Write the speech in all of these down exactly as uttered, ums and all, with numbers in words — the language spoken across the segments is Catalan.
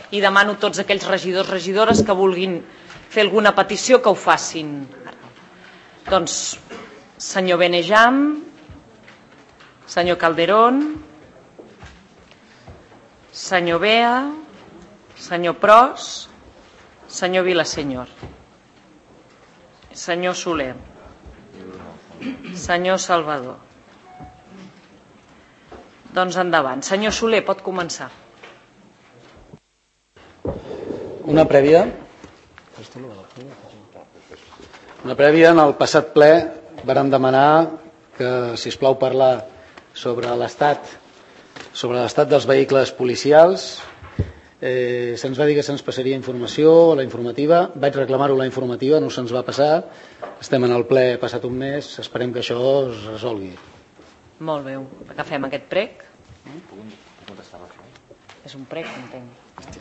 i demano a tots aquells regidors i regidores que vulguin fer alguna petició que ho facin. Doncs, senyor Benejam, senyor Calderón, senyor Bea, senyor Pros, senyor Vilaseñor, senyor Soler, senyor Salvador. Doncs endavant. Senyor Soler, pot començar. Una prèvia. Una prèvia, en el passat ple vàrem demanar que, sisplau, parlar sobre l'estat sobre l'estat dels vehicles policials. Eh, se'ns va dir que se'ns passaria informació, la informativa. Vaig reclamar-ho la informativa, no se'ns va passar. Estem en el ple passat un mes, esperem que això es resolgui. Molt bé, agafem aquest prec. És un prec, entenc.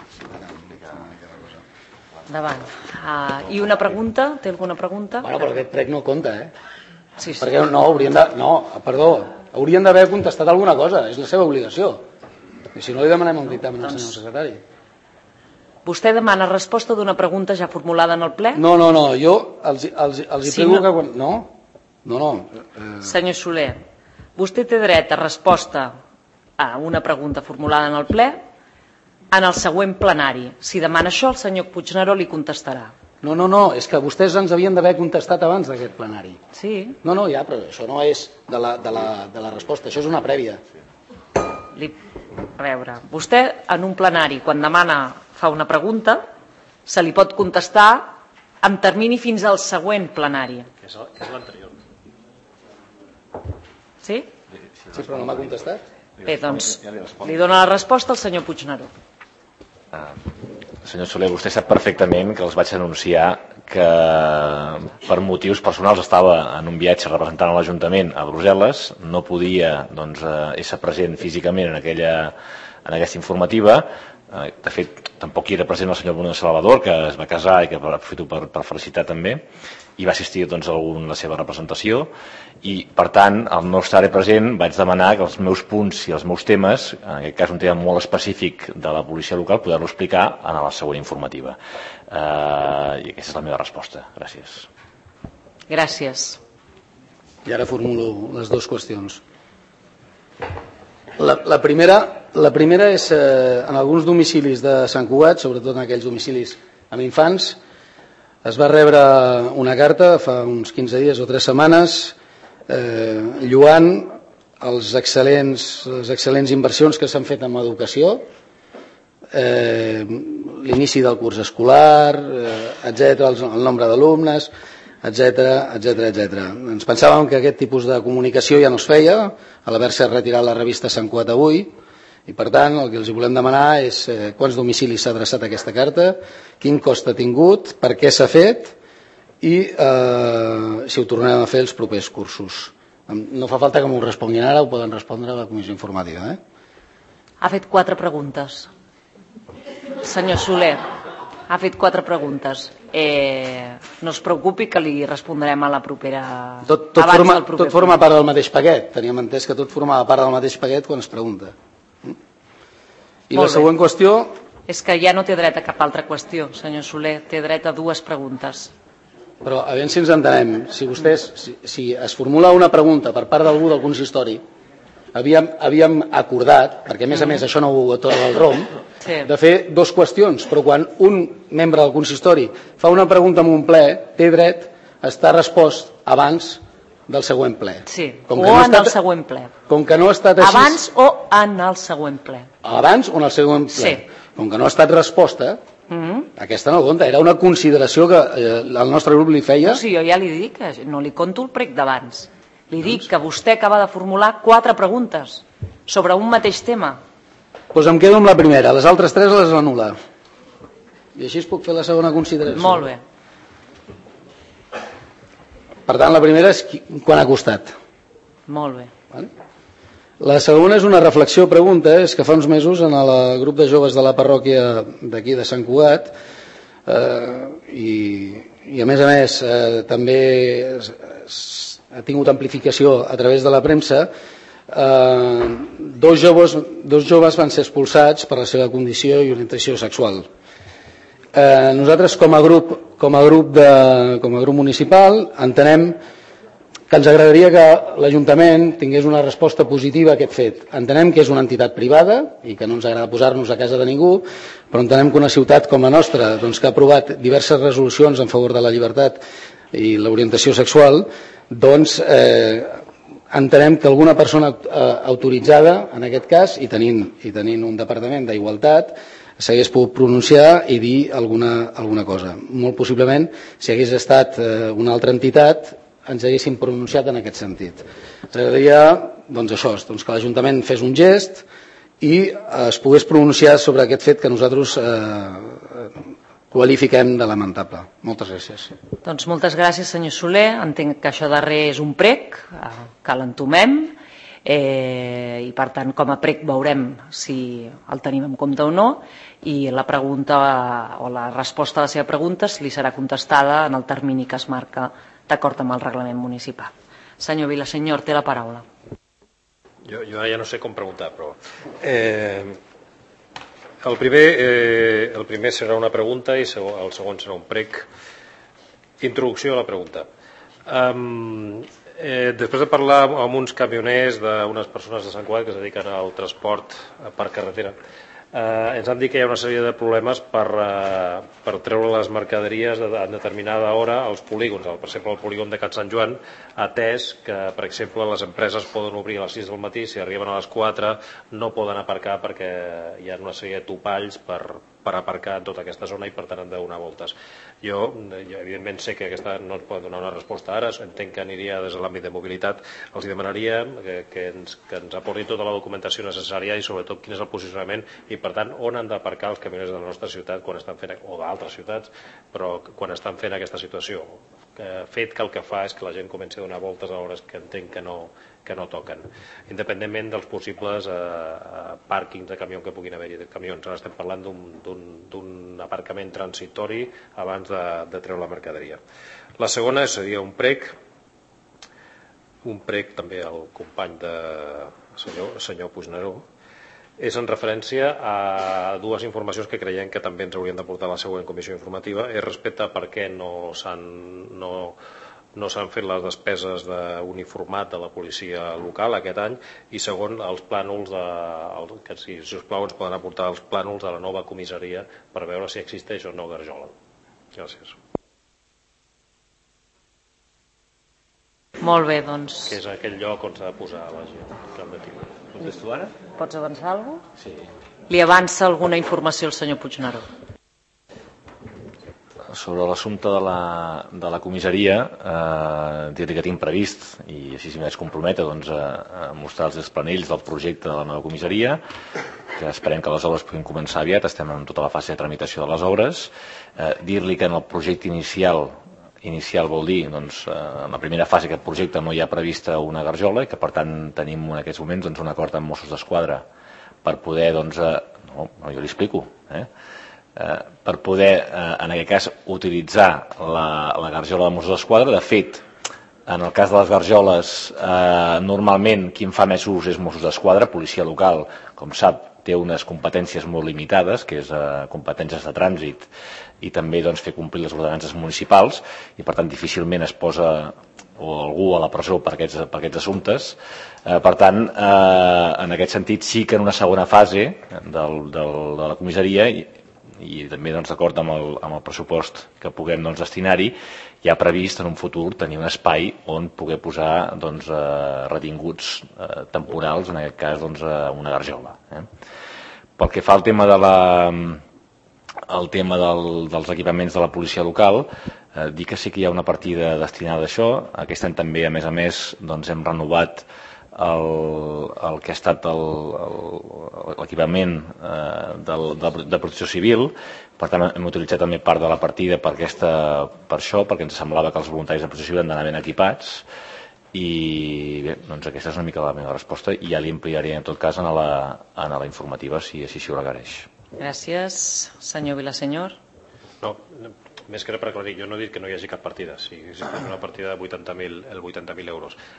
Endavant. Uh, I una pregunta? Té alguna pregunta? Bueno, però aquest prec no compta, eh? Sí, sí. Perquè no, haurien de... No, perdó, haurien d'haver contestat alguna cosa, és la seva obligació. I si no, li demanem un dictamen al senyor secretari. Vostè demana resposta d'una pregunta ja formulada en el ple? No, no, no, jo els, els, els hi Sí, prego no. que... quan- No, no, no. Eh, Senyor Soler, vostè té dret a resposta a una pregunta formulada en el ple en el següent plenari. Si demana això, el senyor Puigneró li contestarà. No, no, no, és que vostès ens havien d'haver contestat abans d'aquest plenari. Sí? No, no, ja, però això no és de la, de la, de la resposta, això és una prèvia. Li... A veure, vostè en un plenari, quan demana, fa una pregunta, se li pot contestar amb termini fins al següent plenari. És l'anterior. Sí? Sí, però no m'ha contestat. Bé, doncs, li dona la resposta al senyor Puigneró. Ah, senyor Soler, vostè sap perfectament que els vaig anunciar que per motius personals estava en un viatge representant l'Ajuntament a Brussel·les, no podia doncs, ésser present físicament en, aquella, en aquesta informativa. De fet, tampoc hi era present el senyor Bruno Salvador, que es va casar i que aprofito per, per felicitar també, i va assistir doncs, a algun, la seva representació, i per tant, al no estar present vaig demanar que els meus punts i els meus temes, en aquest cas un tema molt específic de la policia local, poder-lo explicar en la següent informativa. Uh, I aquesta és la meva resposta. Gràcies. Gràcies. I ara formulo les dues qüestions. La, la, primera, la primera és eh, en alguns domicilis de Sant Cugat, sobretot en aquells domicilis amb infants, es va rebre una carta fa uns quinze dies o tres setmanes eh, lloant els excel·lents, les excel·lents inversions que s'han fet en educació, eh, l'inici del curs escolar, eh, etcètera, el, el nombre d'alumnes, etcètera, etcètera, etcètera. Ens pensàvem que aquest tipus de comunicació ja no es feia, a l'haver-se retirat la revista Sant Cugat Avui, i per tant el que els volem demanar és eh, quants domicilis s'ha adreçat aquesta carta, quin cost ha tingut, per què s'ha fet i eh, si ho tornarem a fer els propers cursos. No fa falta que m'ho responguin ara, ho poden respondre a la comissió informativa. Eh? Ha fet quatre preguntes. Senyor Soler, ha fet quatre preguntes. Eh, no es preocupi que li respondrem a la propera... Tot, tot, forma, tot forma part del mateix paquet. Teníem entès que tot formava part del mateix paquet quan es pregunta. I Molt la següent bé. qüestió... És que ja no té dret a cap altra qüestió, senyor Soler. Té dret a dues preguntes. Però a veure si ens entenem. Si vostès, si, si es formula una pregunta per part d'algú del consistori, havíem, havíem acordat, perquè a més a més això no ho atorga el R O M, Sí. de fer dues qüestions, però quan un membre del consistori fa una pregunta en un ple, té dret a estar respost abans del següent ple. Sí, Com o que no ha en estat- el següent ple. Com que no ha estat així... Abans o en el següent ple. Abans o en el següent ple. Sí. Com que no ha estat resposta, Mm? aquesta no compta. Era una consideració que eh, el nostre grup li feia. No, sí, jo ja li dic que no li conto el prec d'abans. Li dic que vostè acaba de formular quatre preguntes sobre un mateix tema. Doncs em quedo amb la primera, les altres tres les anul·la. I així es puc fer la segona consideració. Molt bé. Per tant, la primera és qui, quan ha costat. Molt bé. Vale? La segona és una reflexió o pregunta, és que fa uns mesos en el grup de joves de la parròquia d'aquí de Sant Cugat eh, i, i a més a més eh, també es, es, ha tingut amplificació a través de la premsa, eh, dos, joves, dos joves van ser expulsats per la seva condició i orientació sexual. Eh, nosaltres com a grup, com a grup, de, com a grup municipal entenem que ens agradaria que l'Ajuntament tingués una resposta positiva a aquest fet. Entenem que és una entitat privada i que no ens agrada posar-nos a casa de ningú, però entenem que una ciutat com la nostra, doncs, que ha aprovat diverses resolucions en favor de la llibertat i l'orientació sexual, doncs eh, entenem que alguna persona eh, autoritzada, en aquest cas, i tenint, i tenint un departament d'igualtat, s'hagués pogut pronunciar i dir alguna, alguna cosa. Molt possiblement, si hagués estat eh, una altra entitat, ens haguéssim pronunciat en aquest sentit. Ens agradaria doncs, això, doncs, que l'Ajuntament fes un gest i es pogués pronunciar sobre aquest fet que nosaltres eh, qualifiquem de lamentable. Moltes gràcies. Doncs moltes gràcies, senyor Soler. Entenc que això darrer és un prec, que l'entomem. Eh, i per tant com a prec veurem si el tenim en compte o no, i la pregunta o la resposta a la seva pregunta li serà contestada en el termini que es marca d'acord amb el reglament municipal. Senyor Vilasenyor, té la paraula. Jo, jo ja no sé com preguntar, però eh, el, primer, eh, el primer serà una pregunta i el segon serà un prec. Introducció a la pregunta. Um, Eh, després de parlar amb uns camioners d'unes persones de Sant Cugat que es dediquen al transport per carretera, eh, ens han dit que hi ha una sèrie de problemes per, eh, per treure les mercaderies en determinada hora als polígons, per exemple el polígon de Can Sant Joan, atès que per exemple les empreses poden obrir a les sis del matí, si arriben a les quatre no poden aparcar perquè hi ha una sèrie de topalls per, per aparcar en tota aquesta zona i per tant han de donar voltes. Jo, jo evidentment sé que aquesta no ens poden donar una resposta ara, entenc que aniria des de l'àmbit de mobilitat, els demanaria que, que, ens, que ens aportin tota la documentació necessària i sobretot quin és el posicionament i per tant on han d'aparcar els camioners de la nostra ciutat quan estan fent, o d'altres ciutats, però quan estan fent aquesta situació. Fet que el que fa és que la gent comenci a donar voltes a hores que entenc que no, que no toquen, independentment dels possibles eh, pàrquings de camió que puguin haver-hi de camions. Ara estem parlant d'un aparcament transitori abans de, de treure la mercaderia. La segona seria un prec, un prec també al company de senyor, senyor Puigneró, és en referència a dues informacions que creiem que també ens haurien de portar a la següent comissió informativa, és respecte a per què no s'han no, no s'han fet les despeses d'uniformat de la policia local aquest any i segon, els plànols de, el, que si, si us plau ens poden aportar els plànols de la nova comissaria per veure si existeix o no Garjola. Gràcies. Molt bé, doncs... Que és aquell lloc on s'ha de posar la gent que han de tenir. Contesto ara? Pots avançar alguna cosa? Sí. Li avança alguna informació al senyor Puigneró? Sobre l'assumpte de, la, de la comissaria, eh, dir que tinc previst, i així si m'haig comprometre, doncs, a, a mostrar els planells del projecte de la nova comissaria, que esperem que les obres puguin començar aviat, estem en tota la fase de tramitació de les obres. Eh, dir-li que en el projecte inicial, inicial vol dir, doncs, eh, en la primera fase d'aquest projecte no hi ha prevista una garjola i que per tant tenim en aquests moments doncs, un acord amb Mossos d'Esquadra per poder, doncs, eh, no, no, jo li explico, eh? Eh, per poder, eh, en aquest cas, utilitzar la, la garjola de Mossos d'Esquadra. De fet, en el cas de les garjoles, eh, normalment qui en fa més ús és Mossos d'Esquadra, policia local, com sap, té unes competències molt limitades, que és eh, competències de trànsit i també doncs, fer complir les ordenances municipals i per tant difícilment es posa o algú a la presó per aquests, per aquests assumptes. Eh, per tant, eh, en aquest sentit sí que en una segona fase del, del, de la comissaria i, i també doncs, d'acord amb, el, amb el pressupost que puguem doncs, destinar-hi, hi ha previst en un futur tenir un espai on poder posar doncs, eh, retinguts eh, temporals, en aquest cas doncs, eh, una garjola. Eh? Pel que fa al tema de la el tema del, dels equipaments de la policia local, eh, dir que sí que hi ha una partida destinada a això. Aquest any també, a més a més, doncs, hem renovat el, el que ha estat l'equipament eh, de, de, de protecció civil. Per tant, hem utilitzat també part de la partida per, aquesta, per això, perquè ens semblava que els voluntaris de protecció civil han d'anar ben equipats. I bé, doncs aquesta és una mica la meva resposta i ja li ampliaré en tot cas en la, en la informativa si així s'hi ho requereix. Gràcies. Senyor Vilasenyor. No, més que per aclarir, jo no he dit que no hi hagi cap partida. Si existeix una partida de vuitanta mil euros. El que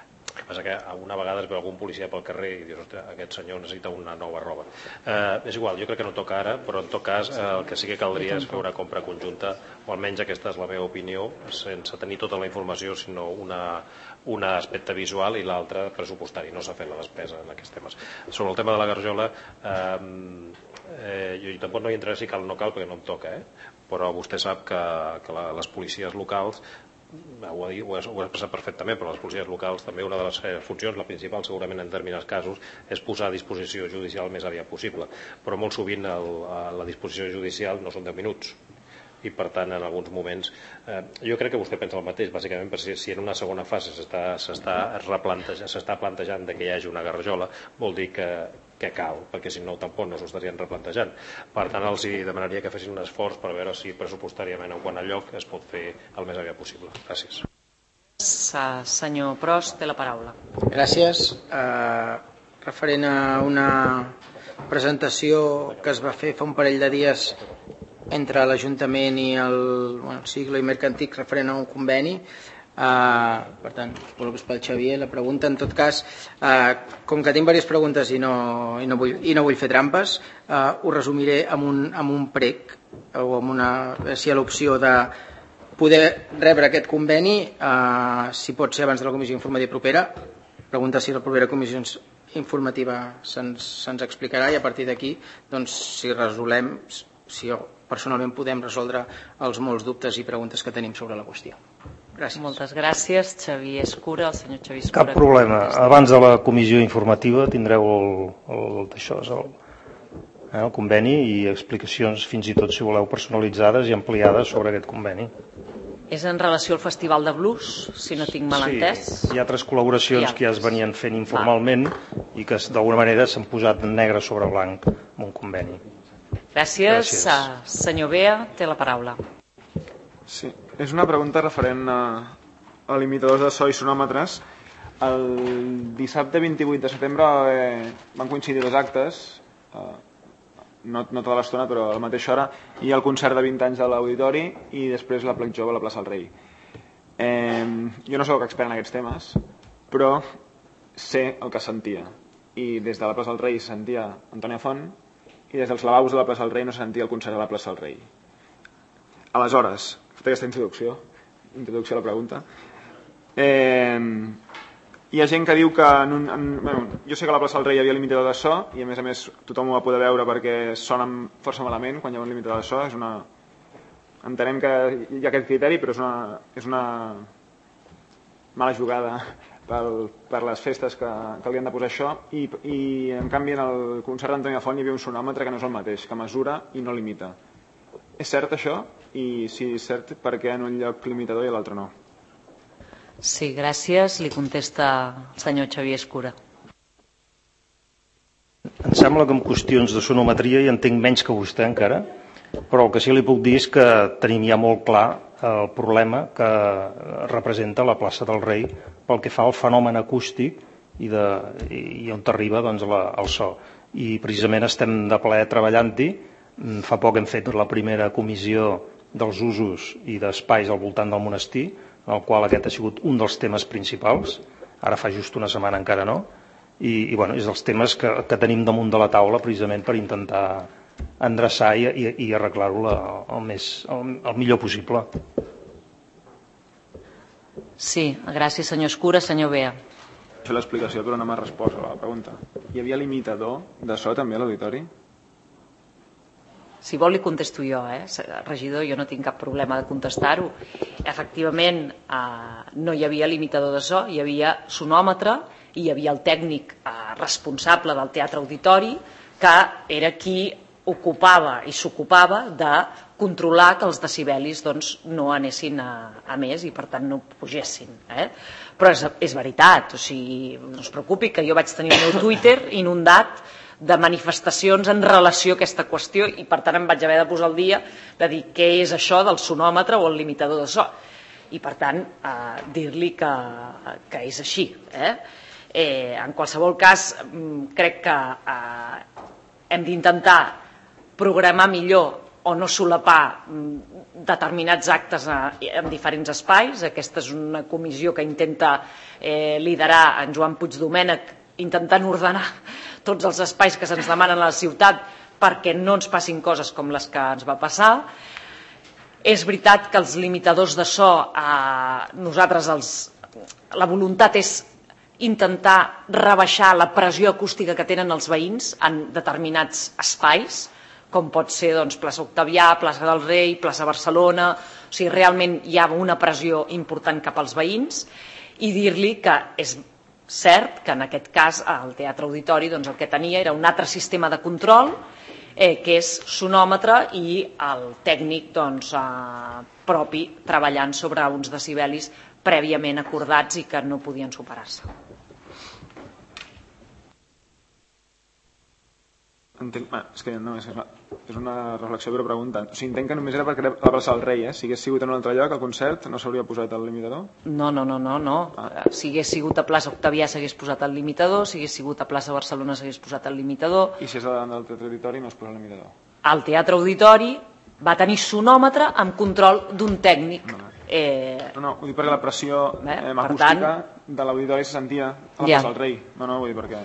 Passa que una vegada es veu algun policia pel carrer i dius, ostres, aquest senyor necessita una nova roba. Eh, és igual, jo crec que no toca ara, però en tot cas eh, el que sí que caldria és fer una compra conjunta, o almenys aquesta és la meva opinió, sense tenir tota la informació, sinó una, un aspecte visual i l'altre pressupostari. No s'ha fet la despesa en aquests temes. Sobre el tema de la garjola, eh, eh, jo tampoc no hi entraré si cal o no cal, perquè no em toca, eh? Però vostè sap que, que la, les policies locals, ho ha, dit, ho, ha, ho ha expressat perfectament, però les policies locals també una de les funcions, la principal segurament en determinats casos, és posar a disposició judicial el més aviat possible, però molt sovint el, la disposició judicial no són deu minuts i per tant en alguns moments eh, jo crec que vostè pensa el mateix, bàsicament, perquè si, si en una segona fase s'està replantejant, plantejant de que hi hagi una garjola, vol dir que que cal, perquè si no tampoc no s'ho estarien replantejant. Per tant, els demanaria que fessin un esforç per veure si pressupostàriament en quant a lloc es pot fer el més aviat possible. Gràcies. Senyor Prost, té la paraula. Gràcies. Uh, referent a una presentació que es va fer fa un parell de dies entre l'Ajuntament i el, bueno, el Siglo i Mercantic referent a un conveni, Uh, per tant, suposo que és pel Xavier la pregunta. En tot cas, uh, com que tinc diverses preguntes i no, i no, vull, i no vull fer trampes, uh, ho resumiré amb un, amb un prec o amb una, si hi ha l'opció de poder rebre aquest conveni, uh, si pot ser abans de la comissió informativa propera. Pregunta si la propera comissió informativa se'ns se'ns explicarà i a partir d'aquí, doncs, si resolem, si personalment podem resoldre els molts dubtes i preguntes que tenim sobre la qüestió. Gràcies. Moltes gràcies. Xavier Escura, el senyor Xavier Escura. Cap problema. Abans de la comissió informativa tindreu el, el, això, el, eh, el conveni i explicacions fins i tot, si voleu, personalitzades i ampliades sobre aquest conveni. És en relació al Festival de Blues, si no tinc mal entès? Sí, hi ha altres col·laboracions ha... que ja es venien fent informalment i que d'alguna manera s'han posat negre sobre blanc en un conveni. Gràcies. Gràcies. Senyor Bea, té la paraula. Sí, és una pregunta referent a, a limitadors de so i sonòmetres. El dissabte vint-i-vuit de setembre eh, van coincidir dos actes, eh, no, no tota l'estona, però a la mateixa hora, i el concert de vint anys de l'Auditori i després la Plec Jove a la plaça del Rei. Eh, jo no soc expert en aquests temes, però sé el que sentia. I des de la plaça del Rei se sentia Antònia Font i des dels lavabos de la plaça del Rei no se sentia el concert a la plaça del Rei. Aleshores, feta aquesta introducció, introducció a la pregunta, eh, hi ha gent que diu que en un, en, bueno, jo sé que a la plaça del Rei hi havia limitador de so i a més a més tothom ho va poder veure perquè sona força malament quan hi ha un limitador de so. És una... entenem que hi ha aquest criteri, però és una, és una mala jugada pel, per les festes que, que li han de posar això i, i en canvi en el concert d'Antònia Font hi havia un sonòmetre que no és el mateix, que mesura i no limita. És cert això? I si és cert, per què en un lloc limitador i a l'altre no? Sí, gràcies. Li contesta el senyor Xavier Escura. Em sembla que en qüestions de sonometria hi entenc menys que vostè encara, però el que sí li puc dir és que tenim ja molt clar el problema que representa la plaça del Rei pel que fa al fenomen acústic i, de, i on arriba doncs, la, el so. I precisament estem de ple treballant-hi. Fa poc hem fet la primera comissió dels usos i d'espais al voltant del monestir, en el qual aquest ha sigut un dels temes principals. Ara fa just una setmana encara no. I, i bueno, és dels temes que, que tenim damunt de la taula precisament per intentar endreçar i, i, i arreglar-ho el, més, el, el millor possible. Sí, gràcies senyor Escura. Senyor Bea. Això és l'explicació, però no m'ha respost a la pregunta. Hi havia limitador de so també a l'auditori? Si vol li contesto jo, eh? Regidor, jo no tinc cap problema de contestar-ho. Efectivament, eh, no hi havia limitador de so, hi havia sonòmetre i hi havia el tècnic eh, responsable del teatre auditori que era qui ocupava i s'ocupava de controlar que els decibelis doncs, no anessin a, a més i per tant no pugessin. Eh? Però és, és veritat, o sigui, no es preocupi que jo vaig tenir el meu Twitter inundat de manifestacions en relació a aquesta qüestió i per tant em vaig haver de posar al dia de dir què és això del sonòmetre o el limitador de so i per tant eh, dir-li que, que és així. Eh? Eh, en qualsevol cas crec que eh, hem d'intentar programar millor o no solapar determinats actes en diferents espais. Aquesta és una comissió que intenta liderar en Joan Puigdomènech, intentant ordenar tots els espais que se'ns demanen a la ciutat perquè no ens passin coses com les que ens va passar. És veritat que els limitadors de so, nosaltres la voluntat és intentar rebaixar la pressió acústica que tenen els veïns en determinats espais, com pot ser plaça Octavià, plaça del Rei, plaça Barcelona. O sigui, realment hi ha una pressió important cap als veïns, i dir-li que és cert que en aquest cas el Teatre Auditori el que tenia era un altre sistema de control, que és sonòmetre i el tècnic propi treballant sobre uns decibelis prèviament acordats i que no podien superar-se. Entenc, és que no, és una reflexió però pregunta. O sigui, entenc que només era perquè era la plaça del Rei, eh? Si hagués sigut en un altre lloc, el concert, no s'hauria posat el limitador? No, no, no, no, no. Si hagués sigut a plaça Octavià s'hagués posat el limitador, si hagués sigut a plaça Barcelona s'hagués posat el limitador. I si és davant del Teatre Auditori no es posa el limitador? El Teatre Auditori va tenir sonòmetre amb control d'un tècnic. No, no, ho dic perquè la pressió acústica de l'auditori se sentia a la plaça del Rei. No, no, vull dir perquè...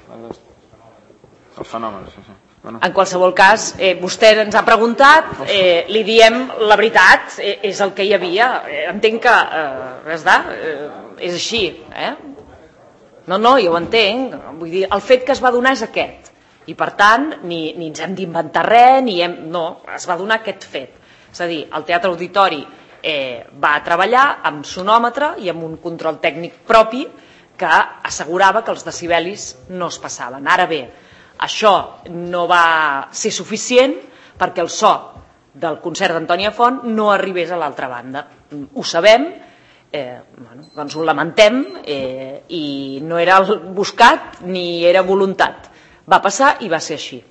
els fenòmens, sí, sí. Bueno. En qualsevol cas, eh, vostè ens ha preguntat, eh, li diem la veritat, eh, és el que hi havia. Eh, entenc que eh, està, eh, és així. Eh? No, no, jo ho entenc. Vull dir, el fet que es va donar és aquest. I per tant, ni, ni ens hem d'inventar res, ni hem... no, es va donar aquest fet. És a dir, el Teatre Auditori eh, va treballar amb sonòmetre i amb un control tècnic propi que assegurava que els decibelis no es passaven. Ara bé, això no va ser suficient perquè el so del concert d'Antònia Font no arribés a l'altra banda. Ho sabem, eh, bueno, doncs ho lamentem, eh, i no era buscat ni era voluntat. Va passar i va ser així.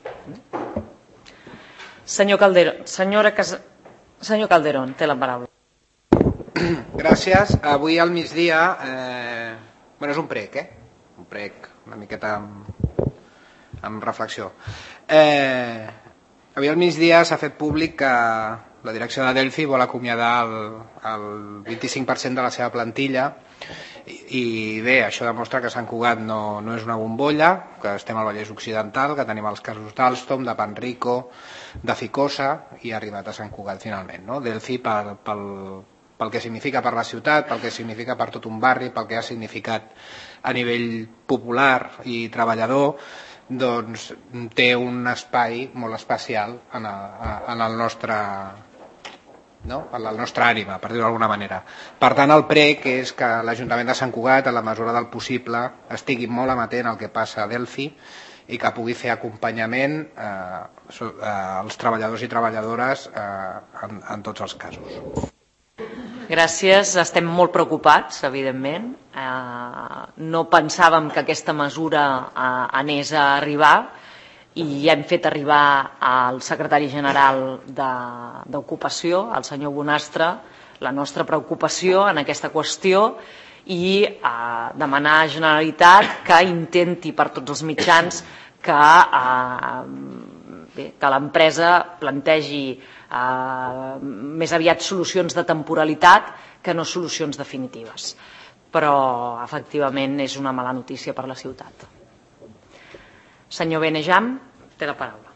Senyor Calderón, senyora Casa... Senyor Calderón, té la paraula. Gràcies. Avui al migdia, eh, bueno, és un prec, eh? Un prec una miqueta amb... amb reflexió. Eh, avui al migdia s'ha fet públic que la direcció de Delphi vol acomiadar el, el vint-i-cinc per cent de la seva plantilla i, i bé, això demostra que Sant Cugat no, no és una bombolla, que estem al Vallès Occidental, que tenim els casos d'Alstom, de Panrico, de Ficosa i ha arribat a Sant Cugat finalment. No? Delphi pel, pel, pel que significa per la ciutat, pel que significa per tot un barri, pel que ha significat a nivell popular i treballador, doncs té un espai molt especial en el, en el nostre, no? en la nostra ànima, per dir-ho d'alguna manera. Per tant, el prec és que l'Ajuntament de Sant Cugat, a la mesura del possible, estigui molt amatent al que passa a Delphi i que pugui fer acompanyament eh, als treballadors i treballadores eh, en, en tots els casos. Gràcies, estem molt preocupats, evidentment. Eh, no pensàvem que aquesta mesura eh, anés a arribar i hem fet arribar al secretari general d'Ocupació, el senyor Bonastre, la nostra preocupació en aquesta qüestió i eh, demanar a Generalitat que intenti per tots els mitjans que, eh, bé, que l'empresa plantegi Uh, més aviat solucions de temporalitat que no solucions definitives, però efectivament és una mala notícia per la ciutat. Senyor Benejam, té la paraula.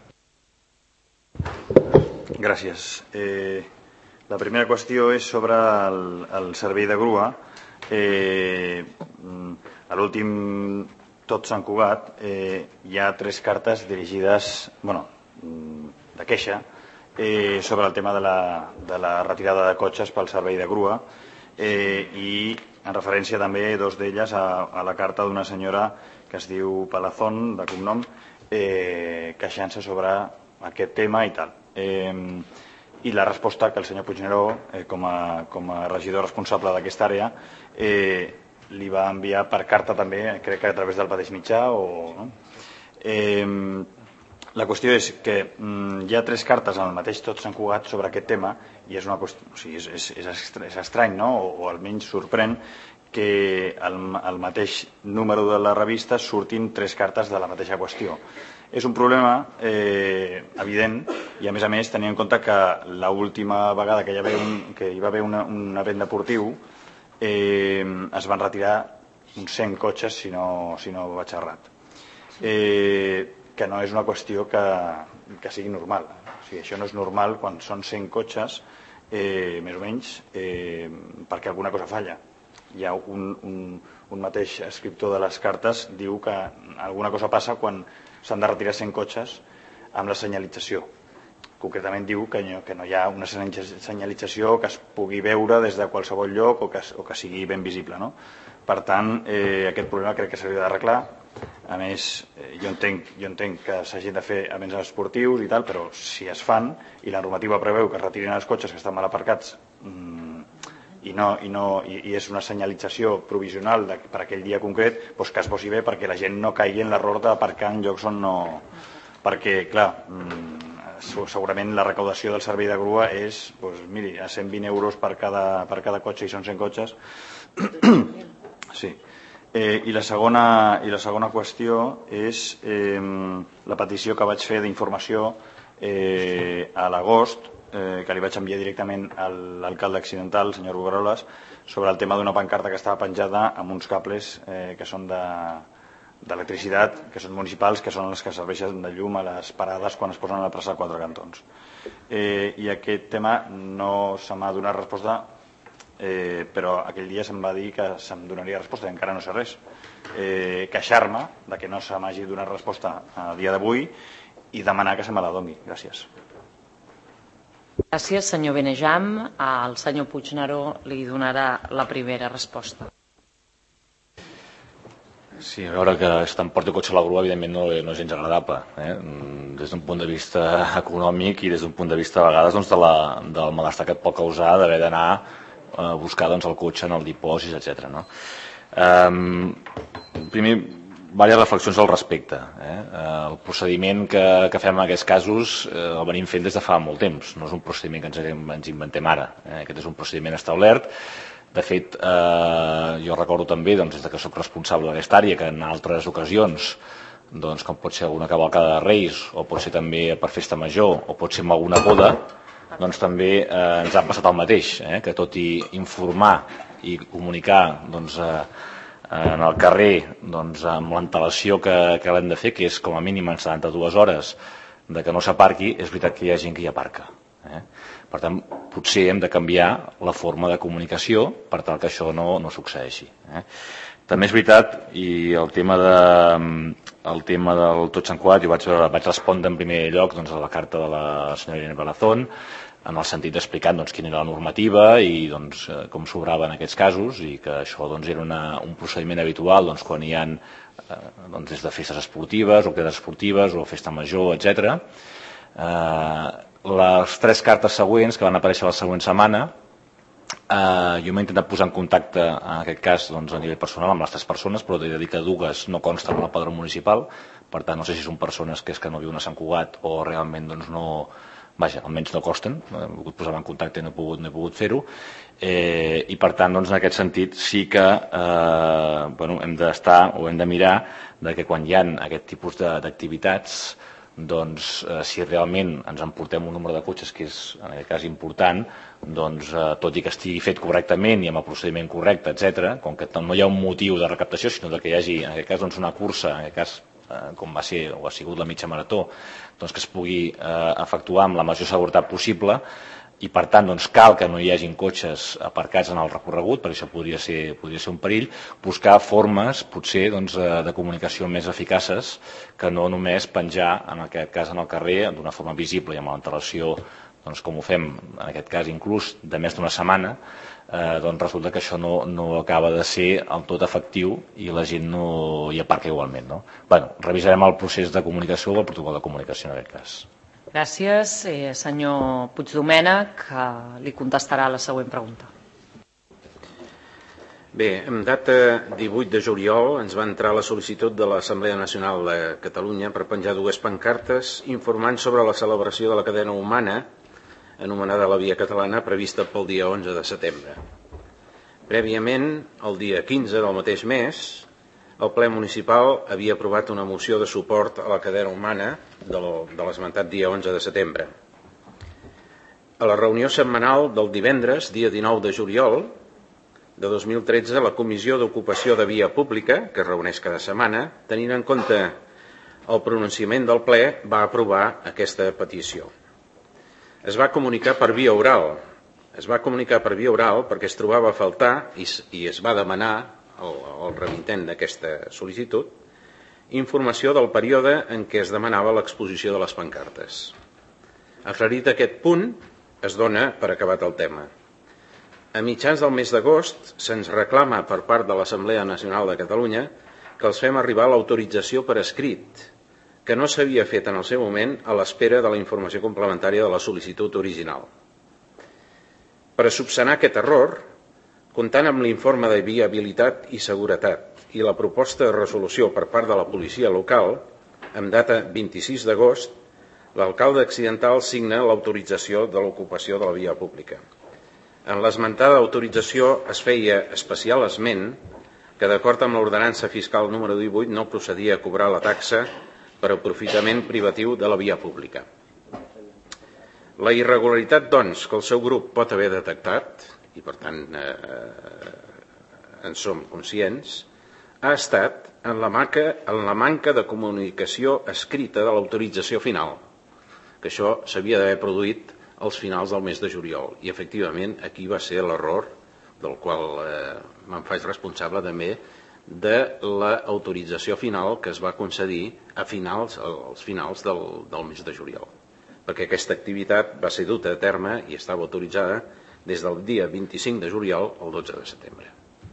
Gràcies. Eh, la primera qüestió és sobre el, el servei de grua. Eh, a l'últim Tot Sant Cugat eh, hi ha tres cartes dirigides, bueno, de queixa, Eh, sobre el tema de la, de la retirada de cotxes pel servei de grua eh, i en referència també dos d'elles a, a la carta d'una senyora que es diu Palazón, de cognom, eh, queixant-se sobre aquest tema i tal. Eh, I la resposta que el senyor Puigneró, eh, com, a, com a regidor responsable d'aquesta àrea, eh, li va enviar per carta també, crec que a través del mateix mitjà o... No? Eh, La qüestió és que mm, hi ha tres cartes en el mateix Tot Sant Cugat sobre aquest tema i és, una qüestió, o sigui, és, és, és estrany, no? o, o almenys sorprèn que al, al mateix número de la revista surtin tres cartes de la mateixa qüestió. és un problema eh, evident i, a més a més, tenint en compte que l'última vegada que hi, havia un, que hi va haver una, un event deportiu eh, es van retirar uns cent cotxes, si no, si no vaig errat. Eh, que no és una qüestió que, que sigui normal. O sigui, això no és normal quan són cent cotxes, eh, més o menys, eh, perquè alguna cosa falla. Hi ha un, un, un mateix escriptor de les cartes diu que alguna cosa passa quan s'han de retirar cent cotxes amb la senyalització. Concretament diu que no, que no hi ha una senyalització que es pugui veure des de qualsevol lloc o que, o que sigui ben visible, no? Per tant, eh, aquest problema crec que s'hauria d'arreglar. A més, eh, jo entenc, jo entenc que s'hagin de fer events esportius i tal, però si es fan i la normativa preveu que es retirin els cotxes que estan mal aparcats mmm, i, no, i, no, i, i és una senyalització provisional de, per aquell dia concret, doncs que es posi bé perquè la gent no caigui en l'error d'aparcar en llocs on no... Perquè, clar, segurament la recaudació del servei de grua és, doncs, miri, a cent vint euros per cada, per cada cotxe, i són cent cotxes. Sí. Eh, i, la segona, I la segona qüestió és eh, la petició que vaig fer d'informació eh, a l'agost, eh, que li vaig enviar directament a l'alcalde accidental, el senyor Rugaroles, sobre el tema d'una pancarta que estava penjada amb uns cables eh, que són de d'electricitat, que són municipals, que són les que serveixen de llum a les parades quan es posen a la plaça Quatre Cantons. Eh, I aquest tema no se m'ha donat resposta, eh, però aquell dia se'm va dir que se'm donaria resposta i encara no sé res. Eh, queixar-me de que no se m'hagi donat resposta a dia d'avui i demanar que se me la doni. Gràcies. Gràcies, senyor Benejam. El senyor Puigneró li donarà la primera resposta. Sí, a veure que es t'emporti cotxe a la grua, evidentment no, no és gens agradable, eh? Des d'un punt de vista econòmic i des d'un punt de vista a vegades doncs, de la, del malestar que et pot causar d'haver d'anar a buscar doncs, el cotxe en el dipòsit, etcètera. No? Eh, primer, diverses reflexions al respecte. Eh? El procediment que, que fem en aquests casos eh, el venim fent des de fa molt temps, no és un procediment que ens, ens inventem ara, eh? Aquest és un procediment establert. De fet, eh, jo recordo també, doncs, des que soc responsable d'aquesta àrea, que en altres ocasions, doncs, com pot ser alguna cavalcada de Reis, o pot ser també per festa major, o pot ser amb alguna boda, doncs també eh, ens ha passat el mateix, eh, que tot i informar i comunicar doncs, eh, en el carrer doncs, amb l'antelació que, que l'hem de fer, que és com a mínim en setanta-dues hores, de que no s'aparqui, és veritat que hi ha gent que hi aparca. Eh? Per tant, potser hem de canviar la forma de comunicació per tal que això no, no succeeixi. Eh? També és veritat, i el tema, de, el tema del tot Sant Cugat, jo vaig, vaig respondre en primer lloc doncs, a la carta de la senyora Irene Palazón, en el sentit d'explicar doncs, quina era la normativa i doncs, com s'obrava en aquests casos, i que això doncs, era una, un procediment habitual doncs, quan hi ha eh, doncs, des de festes esportives o activitats esportives o festa major, etcètera. Eh, les tres cartes següents que van aparèixer la següent setmana, eh, jo m'he intentat posar en contacte en aquest cas doncs, a nivell personal amb les tres persones, però he de dir que dues no consten en el padró municipal, per tant no sé si són persones que és que no viuen a Sant Cugat o realment doncs, no, vaja, almenys no costen, he volgut posar-me en contacte i no he pogut, no he pogut fer-ho, eh, i per tant doncs, en aquest sentit sí que eh, bueno, hem d'estar o hem de mirar de que quan hi ha aquest tipus d'activitats doncs eh, si realment ens emportem un número de cotxes que és en aquest cas important, doncs eh, tot i que estigui fet correctament i amb el procediment correcte, etcètera, com que no hi ha un motiu de recaptació, sinó que hi hagi en aquest cas doncs, una cursa, en aquest cas eh, com va ser o ha sigut la mitja marató, doncs que es pugui eh, efectuar amb la major seguretat possible, i per tant doncs, cal que no hi hagin cotxes aparcats en el recorregut, perquè això podria ser, podria ser un perill, buscar formes potser doncs, de comunicació més eficaces que no només penjar en aquest cas en el carrer d'una forma visible i amb l'antelació doncs, com ho fem en aquest cas inclús de més d'una setmana, eh, doncs resulta que això no, no acaba de ser el tot efectiu i la gent no hi aparca igualment. No? Bueno, revisarem el procés de comunicació o el protocol de comunicació en aquest cas. Gràcies. Eh, senyor Puigdomènech, que li contestarà la següent pregunta. Bé, en data divuit de juliol ens va entrar la sol·licitud de l'Assemblea Nacional de Catalunya per penjar dues pancartes informant sobre la celebració de la cadena humana anomenada la Via Catalana prevista pel dia onze de setembre. Prèviament, el dia quinze del mateix mes, el ple municipal havia aprovat una moció de suport a la cadena humana de l'esmentat dia onze de setembre. A la reunió setmanal del divendres, dia dinou de juliol de dos mil tretze, la Comissió d'Ocupació de Via Pública, que es reuneix cada setmana, tenint en compte el pronunciament del ple, va aprovar aquesta petició. Es va comunicar per via oral. Es va comunicar per via oral perquè es trobava a faltar i, i es va demanar al, al remitent d'aquesta sol·licitud informació del període en què es demanava l'exposició de les pancartes. Aclarit aquest punt, es dona per acabat el tema. A mitjans del mes d'agost se'ns reclama per part de l'Assemblea Nacional de Catalunya que els fem arribar l'autorització per escrit, que no s'havia fet en el seu moment a l'espera de la informació complementària de la sol·licitud original. Per a subsanar aquest error, comptant amb l'informe de viabilitat i seguretat i la proposta de resolució per part de la policia local, amb data vint-i-sis d'agost, l'alcalde accidental signa l'autorització de l'ocupació de la via pública. En l'esmentada autorització es feia especial esment que, d'acord amb l'ordenança fiscal número divuit, no procedia a cobrar la taxa per aprofitament privatiu de la via pública. La irregularitat, doncs, que el seu grup pot haver detectat, i per tant eh, en som conscients, ha estat en la, manca, en la manca de comunicació escrita de l'autorització final, que això s'havia d'haver produït als finals del mes de juliol. I, efectivament, aquí va ser l'error del qual eh, me'n faig responsable també de l'autorització final que es va concedir a finals, als finals del, del mes de juliol. Perquè aquesta activitat va ser duta a terme i estava autoritzada des del dia vint-i-cinc de juliol al dotze de setembre.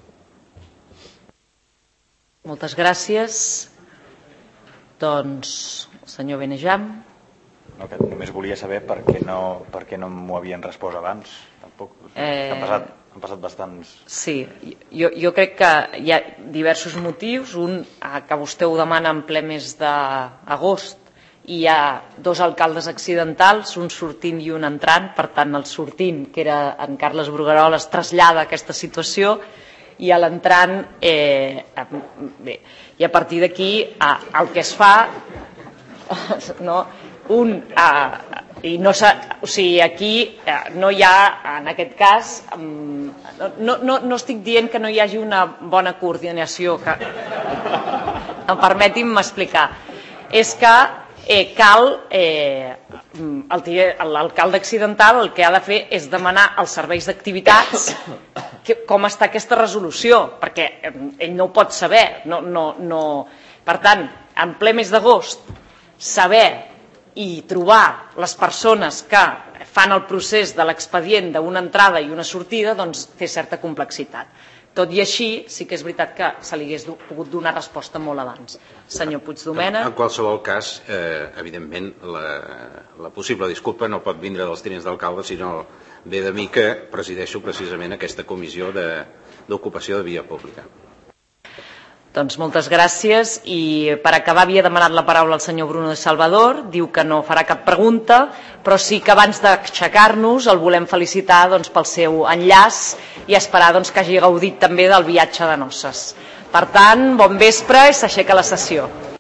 Moltes gràcies. Doncs, senyor Benejam. No, que només volia saber per què no, per què no m'ho havien respost abans. Tampoc. Eh... Han, passat, han passat bastants... Sí, jo, jo crec que hi ha diversos motius. Un, que vostè ho demana en ple mes d'agost, i hi ha dos alcaldes accidentals, un sortint i un entrant. Per tant, el sortint, que era en Carles Bruguerol, es trasllada a aquesta situació, i a l'entrant, eh, bé, i a partir d'aquí el que es fa, no, un, eh, i no o sigui, aquí eh, no hi ha, en aquest cas, no, no, no estic dient que no hi hagi una bona coordinació, que em permetin m'explicar, és que eh, cal, eh, l'alcalde accidental el que ha de fer és demanar als serveis d'activitats com està aquesta resolució, perquè ell no ho pot saber. No, no, no. Per tant, en ple mes d'agost, saber i trobar les persones que fan el procés de l'expedient d'una entrada i una sortida, doncs té certa complexitat. Tot i així, sí que és veritat que se li hagués pogut donar resposta molt abans. Senyor Puigdomènech. En qualsevol cas, eh, evidentment, la, la possible disculpa no pot vindre dels tinents d'alcalde, sinó ve de mi que presideixo precisament aquesta comissió d'ocupació de, de via pública. Doncs moltes gràcies, i per acabar havia demanat la paraula el senyor Bruno de Salvador, diu que no farà cap pregunta, però sí que abans d'aixecar-nos el volem felicitar doncs, pel seu enllaç i esperar doncs, que hagi gaudit també del viatge de noces. Per tant, bon vespre i s'aixeca la sessió.